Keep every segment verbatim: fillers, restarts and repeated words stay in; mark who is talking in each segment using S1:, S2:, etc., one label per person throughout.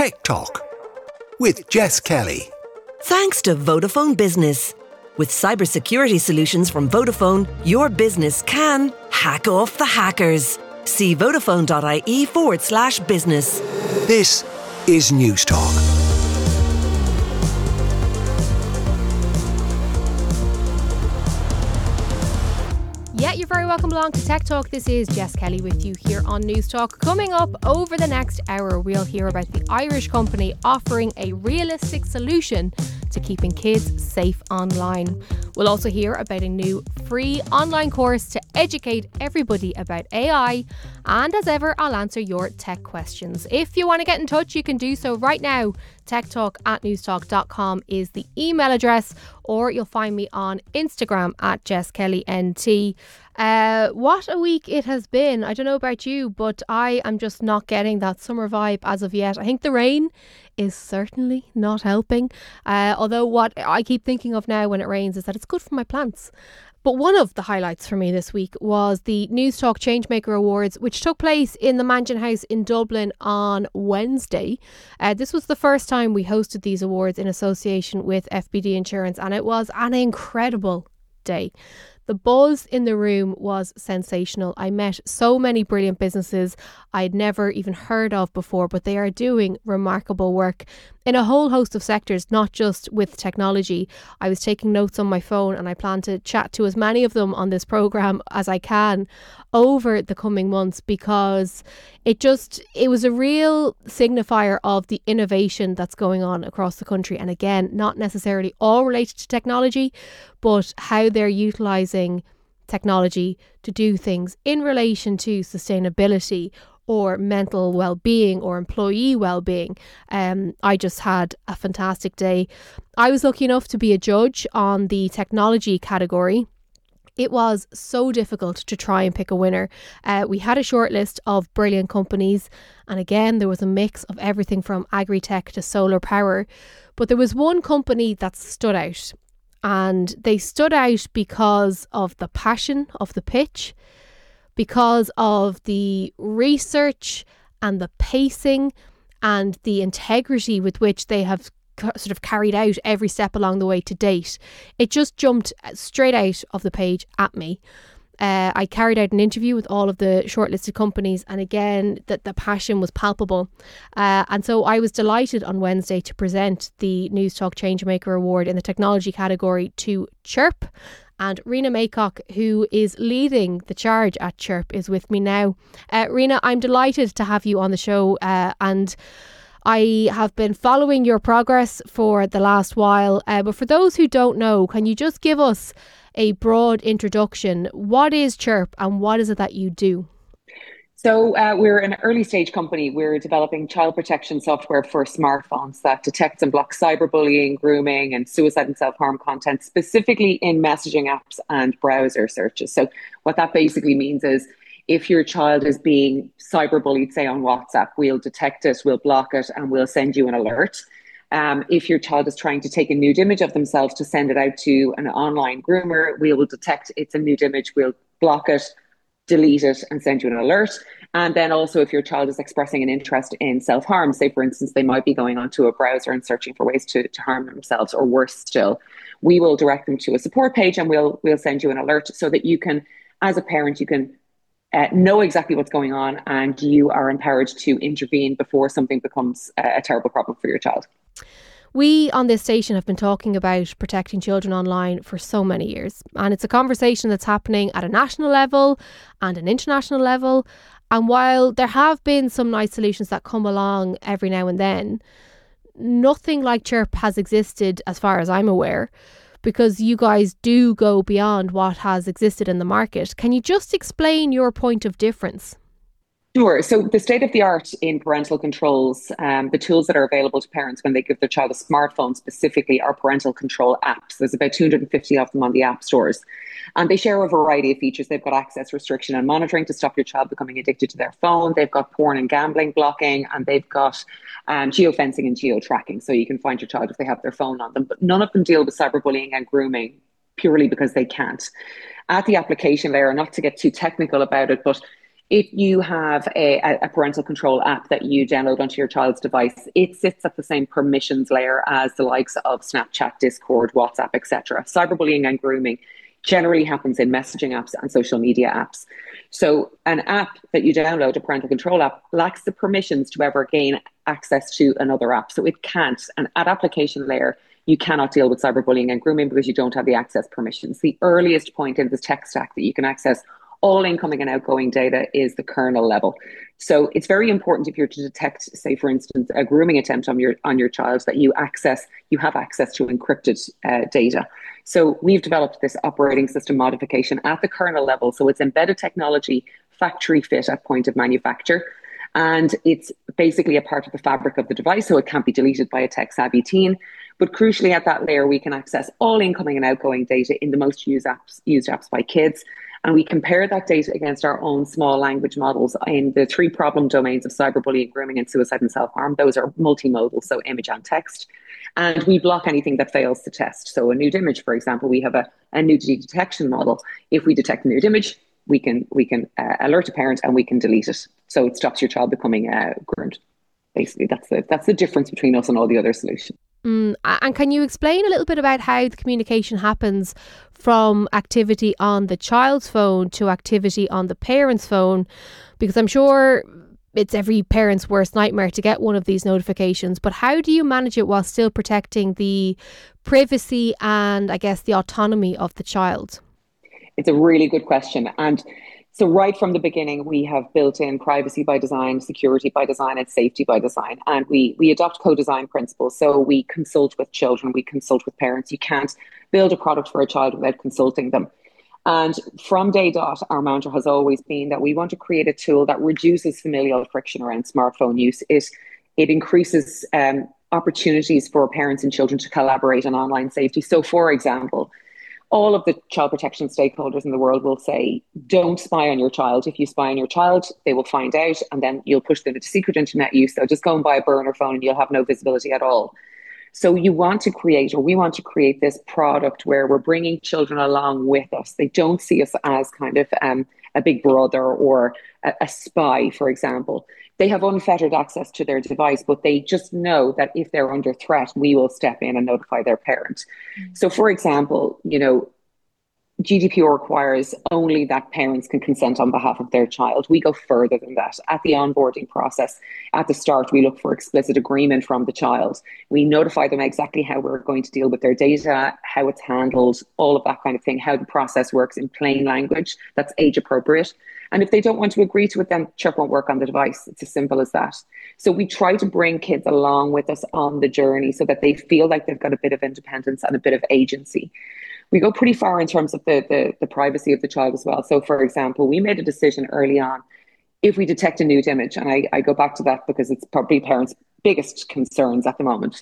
S1: Tech Talk with Jess Kelly.
S2: Thanks to Vodafone Business. With cybersecurity solutions from Vodafone, your business can hack off the hackers. See vodafone.ie forward slash business.
S1: This is News Talk.
S3: Yeah, you're very welcome along to Tech Talk. This is Jess Kelly with you here on News Talk. Coming up over the next hour, we'll hear about the Irish company offering a realistic solution to keeping kids safe online. We'll also hear about a new free online course to educate everybody about A I. And as ever, I'll answer your tech questions. If you want to get in touch, you can do so right now. techtalk at newstalk dot com is the email address, or you'll find me on Instagram at Jess Kelly N T. Uh, what a week it has been. I don't know about you, but I am just not getting that summer vibe as of yet. I think the rain is certainly not helping. Uh, although what I keep thinking of now when it rains is that it's good for my plants. But one of the highlights for me this week was the News Talk Changemaker Awards, which took place in the Mansion House in Dublin on Wednesday. Uh, this was the first time we hosted these awards in association with F B D Insurance, and it was an incredible day. The buzz in the room was sensational. I met so many brilliant businesses I'd never even heard of before, but they are doing remarkable work in a whole host of sectors, not just with technology. I was taking notes on my phone, and I plan to chat to as many of them on this programme as I can over the coming months, because it just, it was a real signifier of the innovation that's going on across the country. And again, not necessarily all related to technology, but how they're utilising technology to do things in relation to sustainability or mental well-being or employee well-being. Um, I just had a fantastic day. I was lucky enough to be a judge on the technology category. It was so difficult to try and pick a winner. Uh, we had a short list of brilliant companies, and again, there was a mix of everything from agri-tech to solar power. But there was one company that stood out, and they stood out because of the passion of the pitch, because of the research and the pacing and the integrity with which they have sort of carried out every step along the way to date. It just jumped straight out of the page at me. Uh, I carried out an interview with all of the shortlisted companies, and again, that the passion was palpable. Uh, and so I was delighted on Wednesday to present the News Talk Changemaker Award in the technology category to Chirp. And Rena Maycock, who is leading the charge at Chirp, is with me now. Uh, Rena, I'm delighted to have you on the show, uh, and I have been following your progress for the last while. Uh, but for those who don't know, can you just give us a broad introduction? What is Chirp and what is it that you do?
S4: So uh, we're an early stage company. We're developing child protection software for smartphones that detects and blocks cyberbullying, grooming and suicide and self-harm content, specifically in messaging apps and browser searches. So what that basically means is if your child is being cyberbullied, say on WhatsApp, we'll detect it, we'll block it, and we'll send you an alert. Um, if your child is trying to take a nude image of themselves to send it out to an online groomer, we will detect it's a nude image, we'll block it, delete it, and send you an alert. And then also if your child is expressing an interest in self-harm, say for instance, they might be going onto a browser and searching for ways to, to harm themselves, or worse still, we will direct them to a support page and we'll we'll send you an alert so that you can, as a parent, you can uh, know exactly what's going on, and you are empowered to intervene before something becomes a, a terrible problem for your child.
S3: We on this station have been talking about protecting children online for so many years, and it's a conversation that's happening at a national level and an international level. And while there have been some nice solutions that come along every now and then, nothing like Chirp has existed as far as I'm aware, because you guys do go beyond what has existed in the market. Can you just explain your point of difference?
S4: Sure. So the state of the art in parental controls, um, the tools that are available to parents when they give their child a smartphone specifically, are parental control apps. There's about two hundred fifty of them on the app stores. And they share a variety of features. They've got access restriction and monitoring to stop your child becoming addicted to their phone. They've got porn and gambling blocking, and they've got um, geofencing and geo-tracking, so you can find your child if they have their phone on them. But none of them deal with cyberbullying and grooming, purely because they can't. At the application layer, not to get too technical about it, but If you have a, a parental control app that you download onto your child's device, it sits at the same permissions layer as the likes of Snapchat, Discord, WhatsApp, et cetera. Cyberbullying and grooming generally happens in messaging apps and social media apps. So an app that you download, a parental control app, lacks the permissions to ever gain access to another app. So it can't. And at application layer, you cannot deal with cyberbullying and grooming because you don't have the access permissions. The earliest point in the tech stack that you can access all incoming and outgoing data is the kernel level. So it's very important if you're to detect, say, for instance, a grooming attempt on your on your child, that you access, you have access to encrypted uh, data. So we've developed this operating system modification at the kernel level. So it's embedded technology, factory fit at point of manufacture. And it's basically a part of the fabric of the device, so it can't be deleted by a tech-savvy teen. But crucially, at that layer, we can access all incoming and outgoing data in the most used apps, used apps by kids. And we compare that data against our own small language models in the three problem domains of cyberbullying, grooming, and suicide and self-harm. Those are multimodal, so image and text. And we block anything that fails to test. So a nude image, for example, we have a, a nudity detection model. If we detect a nude image, we can we can uh, alert a parent and we can delete it. So it stops your child becoming uh, groomed. Basically, that's the, that's the difference between us and all the other solutions.
S3: Mm, and can you explain a little bit about how the communication happens from activity on the child's phone to activity on the parent's phone? Because I'm sure it's every parent's worst nightmare to get one of these notifications, but how do you manage it while still protecting the privacy and, I guess, the autonomy of the child?
S4: It's a really good question. And so right from the beginning, we have built in privacy by design, security by design, and safety by design. And we we adopt co-design principles. So we consult with children, we consult with parents. You can't build a product for a child without consulting them. And from day dot, our mantra has always been that we want to create a tool that reduces familial friction around smartphone use. It, it increases um, opportunities for parents and children to collaborate on online safety. So for example, all of the child protection stakeholders in the world will say, don't spy on your child. If you spy on your child, they will find out and then you'll push them into secret internet use. So just go and buy a burner phone and you'll have no visibility at all. So you want to create, or we want to create this product where we're bringing children along with us. They don't see us as kind of um, a big brother or a, a spy, for example. They have unfettered access to their device, but they just know that if they're under threat, we will step in and notify their parent. Mm-hmm. So, for example, you know, G D P R requires only that parents can consent on behalf of their child. We go further than that. At the onboarding process, at the start, we look for explicit agreement from the child. We notify them exactly how we're going to deal with their data, how it's handled, all of that kind of thing, how the process works in plain language that's age appropriate. And if they don't want to agree to it, then Chirp won't work on the device. It's as simple as that. So we try to bring kids along with us on the journey so that they feel like they've got a bit of independence and a bit of agency. We go pretty far in terms of the, the, the privacy of the child as well. So, for example, we made a decision early on, if we detect a nude image, and I, I go back to that because it's probably parents' biggest concerns at the moment.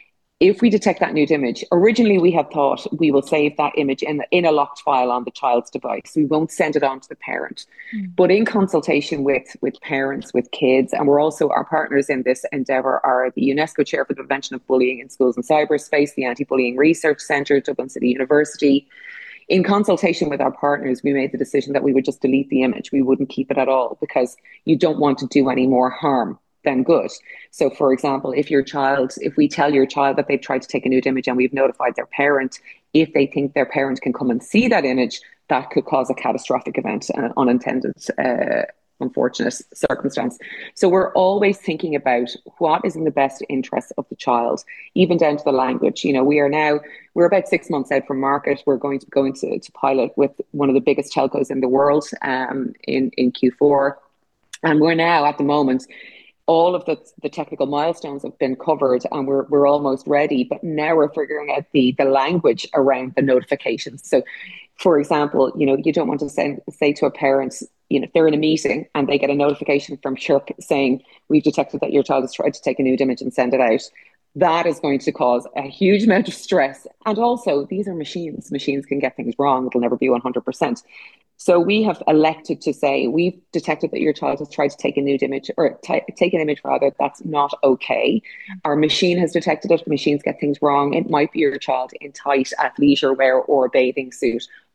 S4: If we detect that nude image, originally we had thought we will save that image in, in a locked file on the child's device. We won't send it on to the parent. Mm. But in consultation with, with parents, with kids, and we're also, our partners in this endeavour are the UNESCO Chair for the Prevention of Bullying in Schools and Cyberspace, the Anti-Bullying Research Centre, Dublin City University. In consultation with our partners, we made the decision that we would just delete the image. We wouldn't keep it at all because you don't want to do any more harm than good. So, for example, if your child, if we tell your child that they've tried to take a nude image and we've notified their parent, if they think their parent can come and see that image, that could cause a catastrophic event, an unintended, uh, unfortunate circumstance. So we're always thinking about what is in the best interest of the child, even down to the language. You know, we are now, we're about six months out from market. We're going to go into to pilot with one of the biggest telcos in the world um, in, in Q four. And we're now at the moment, all of the, the technical milestones have been covered and we're we're almost ready, but now we're figuring out the, the language around the notifications. So, for example, you know, you don't want to send, say to a parent, you know, if they're in a meeting and they get a notification from Chirp saying, we've detected that your child has tried to take a nude image and send it out. That is going to cause a huge amount of stress. And also, these are machines. Machines can get things wrong. It'll never be one hundred percent. So we have elected to say, we've detected that your child has tried to take a nude image or t- take an image rather, that's not okay. Our machine has detected it. Machines get things wrong. It might be your child in tight athleisure wear or a bathing suit.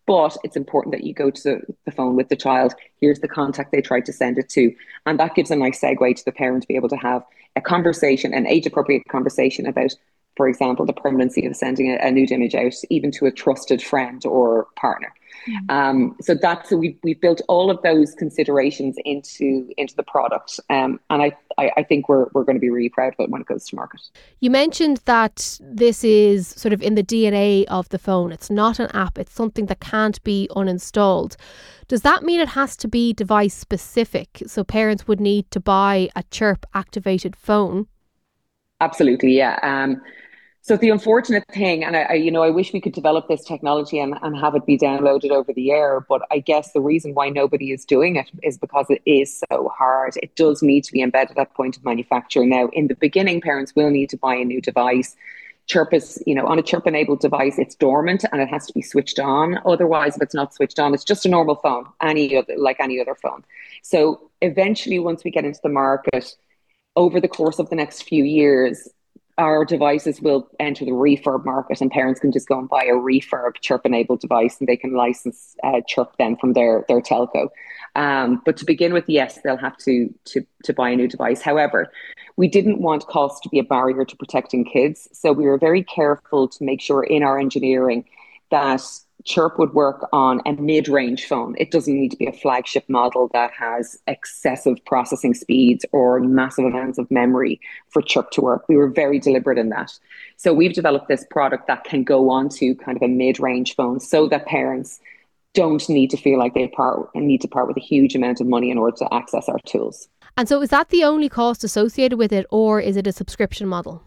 S4: But it's important that you go to the phone with the child. Here's the contact they tried to send it to. And that gives a nice segue to the parent to be able to have a conversation, an age-appropriate conversation about, for example, the permanency of sending a, a nude image out, even to a trusted friend or partner. Mm. Um, so that's, so we, we've built all of those considerations into into the product. Um, and I, I, I think we're we're going to be really proud of it when it goes to market.
S3: You mentioned that this is sort of in the D N A of the phone. It's not an app. It's something that can't be uninstalled. Does that mean it has to be device specific? So parents would need to buy a Chirp activated phone?
S4: Absolutely, yeah. Um, So the unfortunate thing, and I, I, you know, I wish we could develop this technology and, and have it be downloaded over the air, but I guess the reason why nobody is doing it is because it is so hard. It does need to be embedded at point of manufacture. Now, in the beginning, parents will need to buy a new device. Chirp is, you know, on a Chirp-enabled device, it's dormant and it has to be switched on. Otherwise, if it's not switched on, it's just a normal phone, any other, like any other phone. So eventually, once we get into the market, over the course of the next few years, our devices will enter the refurb market, and parents can just go and buy a refurb Chirp-enabled device, and they can license uh, Chirp then from their their telco. Um, but to begin with, yes, they'll have to to to buy a new device. However, we didn't want cost to be a barrier to protecting kids, so we were very careful to make sure in our engineering that Chirp would work on a mid-range phone. It doesn't need to be a flagship model that has excessive processing speeds or massive amounts of memory for Chirp to work. We were very deliberate in that. So we've developed this product that can go on to kind of a mid-range phone so that parents don't need to feel like they part need to part with a huge amount of money in order to access our tools.
S3: And so is that the only cost associated with it, or is it a subscription model?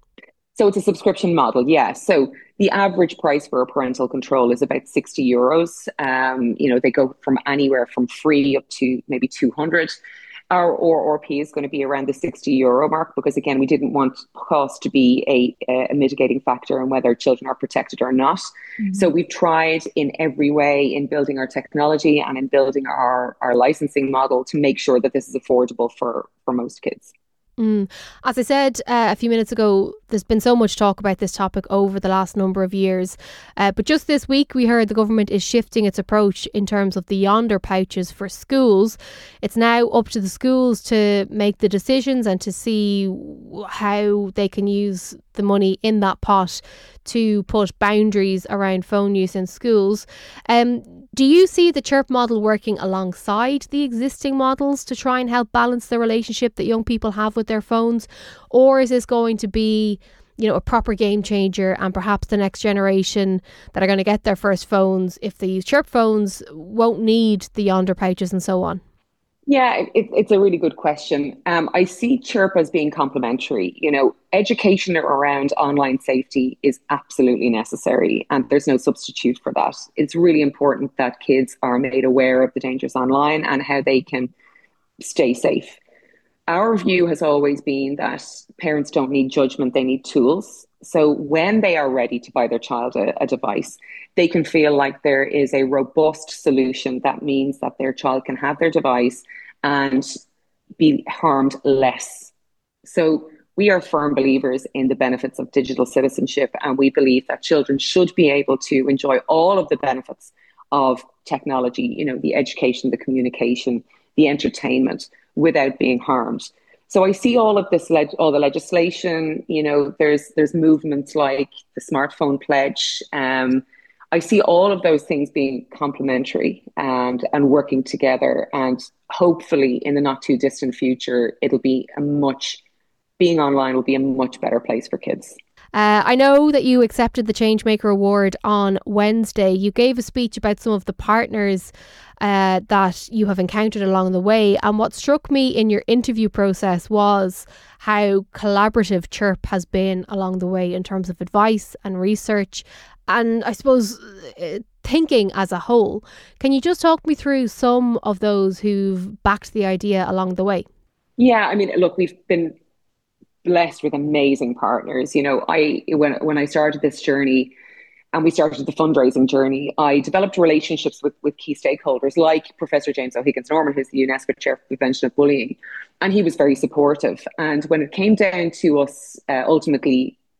S4: So it's a subscription model, yeah. So the average price for a parental control is about sixty euros. Um, you know, they go from anywhere from free up to maybe two hundred. Our O R P is going to be around the sixty euro mark because, again, we didn't want cost to be a, a mitigating factor in whether children are protected or not. Mm-hmm. So we've tried in every way in building our technology and in building our, our licensing model to make sure that this is affordable for, for most kids.
S3: Mm. As I said uh, a few minutes ago, there's been so much talk about this topic over the last number of years. Uh, but just this week, we heard the government is shifting its approach in terms of the Yonder pouches for schools. It's now up to the schools to make the decisions and to see how they can use the money in that pot to put boundaries around phone use in schools. Um, do you see the Chirp model working alongside the existing models to try and help balance the relationship that young people have with their phones? Or is this going to be, you know, a proper game changer, and perhaps the next generation that are going to get their first phones, if they use Chirp phones, won't need the Yonder pouches and so on?
S4: Yeah, it, it's a really good question. Um, I see Chirp as being complementary. You know, education around online safety is absolutely necessary, and there's no substitute for that. It's really important that kids are made aware of the dangers online and how they can stay safe. Our view has always been that parents don't need judgment, they need tools. So when they are ready to buy their child a, a device, they can feel like there is a robust solution that means that their child can have their device and be harmed less. So we are firm believers in the benefits of digital citizenship, and we believe that children should be able to enjoy all of the benefits of technology, you know, the education, the communication, the entertainment, without being harmed. So I see all of this, leg- all the legislation, you know, there's there's movements like the smartphone pledge. Um, I see all of those things being complementary and, and working together. And hopefully in the not too distant future, it'll be a much, being online will be a much better place for kids.
S3: Uh, I know that you accepted the Changemaker Award on Wednesday. You gave a speech about some of the partners uh, that you have encountered along the way. And what struck me in your interview process was how collaborative Chirp has been along the way in terms of advice and research and, I suppose, uh, thinking as a whole. Can you just talk me through some of those who've backed the idea along the way?
S4: Yeah, I mean, look, we've been blessed with amazing partners. You know, I when when I started this journey and we started the fundraising journey, I developed relationships with, with key stakeholders like Professor James O'Higgins Norman, who's the UNESCO Chair for Prevention of Bullying, and he was very supportive. And when it came down to us uh, ultimately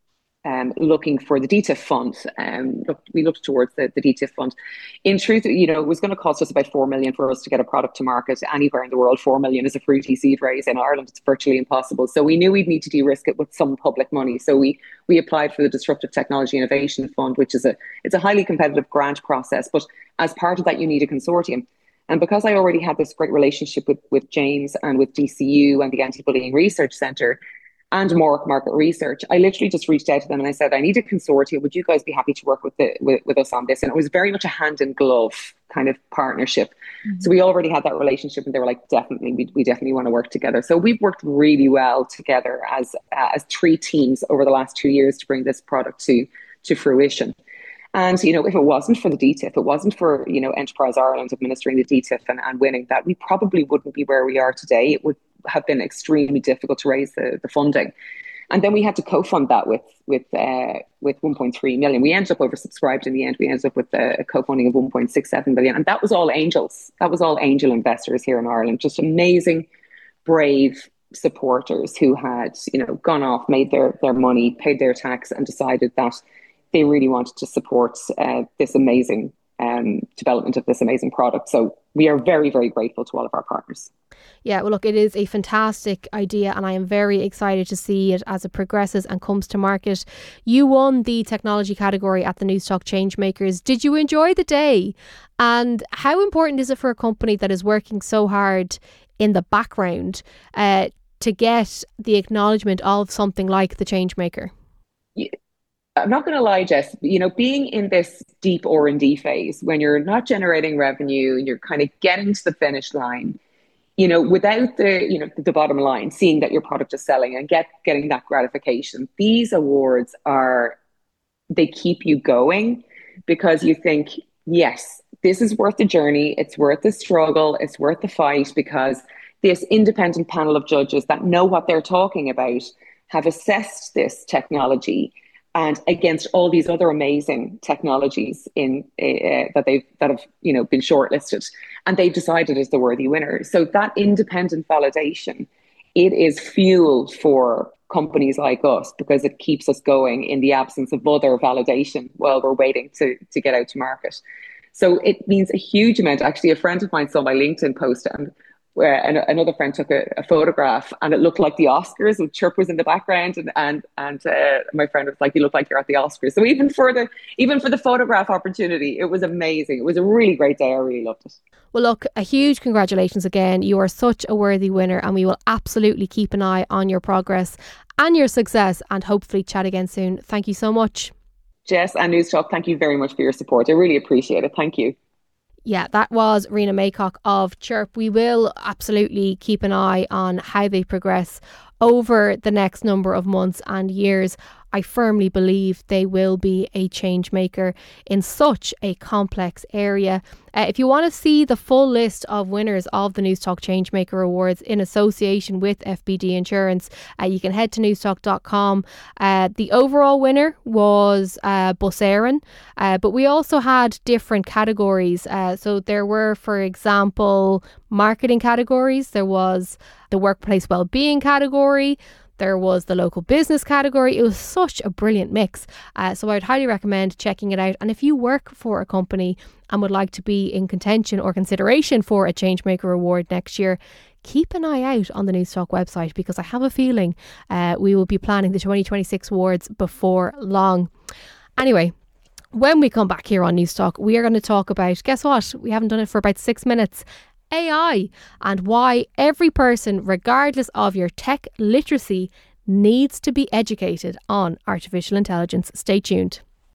S4: um, looking for the D T I F fund. Um, looked, we looked towards the, the D T I F fund. In truth, you know, it was going to cost us about four million for us to get a product to market anywhere in the world. Four million is a fruity seed raise. In Ireland, it's virtually impossible. So we knew we'd need to de-risk it with some public money. So we we applied for the Disruptive Technology Innovation Fund, which is a it's a highly competitive grant process. But as part of that, you need a consortium. And because I already had this great relationship with, with James and with D C U and the Anti-Bullying Research Centre and Mork Market Research, I literally just reached out to them and I said, I need a consortium. Would you guys be happy to work with the with, with us on this? And it was very much a hand in glove kind of partnership. Mm-hmm. So we already had that relationship, and they were like, definitely, we, we definitely want to work together. So we've worked really well together as uh, as three teams over the last two years to bring this product to to fruition. And, you know, if it wasn't for the D T I F, if it wasn't for, you know, Enterprise Ireland administering the D T I F and, and winning that, we probably wouldn't be where we are today. It would have been extremely difficult to raise the, the funding. And then we had to co-fund that with with uh, with one point three million. We ended up oversubscribed in the end. We ended up with a, a co-funding of one point six seven million. And that was all angels. That was all angel investors here in Ireland. Just amazing, brave supporters who had, you know, gone off, made their, their money, paid their tax, and decided that they really wanted to support uh, this amazing um, development of this amazing product. So we are very, very grateful to all of our partners.
S3: Yeah, well, look, it is a fantastic idea, and I am very excited to see it as it progresses and comes to market. You won the technology category at the Newstalk Changemakers. Did you enjoy the day? And how important is it for a company that is working so hard in the background uh, to get the acknowledgement of something like the Changemaker?
S4: Yeah. I'm not going to lie, Jess, you know, being in this deep R and D phase, when you're not generating revenue and you're kind of getting to the finish line, you know, without the, you know, the bottom line, seeing that your product is selling and get getting that gratification, these awards are, they keep you going because you think, yes, this is worth the journey. It's worth the struggle. It's worth the fight, because this independent panel of judges that know what they're talking about have assessed this technology and against all these other amazing technologies in uh, that they've that have you know been shortlisted, and they've decided as the worthy winner. So that independent validation, it is fuel for companies like us, because it keeps us going in the absence of other validation while we're waiting to to get out to market. So it means a huge amount. Actually, a friend of mine saw my LinkedIn post, and where another friend took a, a photograph, and it looked like the Oscars, and Chirp was in the background, and and and uh, my friend was like, "You look like you're at the Oscars." So even for the even for the photograph opportunity, it was amazing. It was a really great day. I really loved it.
S3: Well, look, a huge congratulations again. You are such a worthy winner, and we will absolutely keep an eye on your progress and your success, and hopefully chat again soon. Thank you so much,
S4: Jess and Newstalk. Thank you very much for your support. I really appreciate it. Thank you.
S3: Yeah, that was Rena Maycock of Chirp. We will absolutely keep an eye on how they progress over the next number of months and years. I firmly believe they will be a change maker in such a complex area. Uh, if you want to see the full list of winners of the Newstalk Changemaker Awards in association with F B D Insurance, uh, you can head to newstalk dot com. Uh, the overall winner was uh, Bus Éireann, uh, but we also had different categories. Uh, so there were, for example, marketing categories. There was the workplace well-being category. There was the local business category. It was such a brilliant mix. Uh, so I would highly recommend checking it out. And if you work for a company and would like to be in contention or consideration for a Changemaker Award next year, keep an eye out on the Newstalk website, because I have a feeling uh, we will be planning the twenty twenty-six awards before long. Anyway, when we come back here on Newstalk, we are going to talk about, guess what? We haven't done it for about six minutes. A I, and why every person, regardless of your tech literacy, needs to be educated on artificial intelligence. Stay tuned.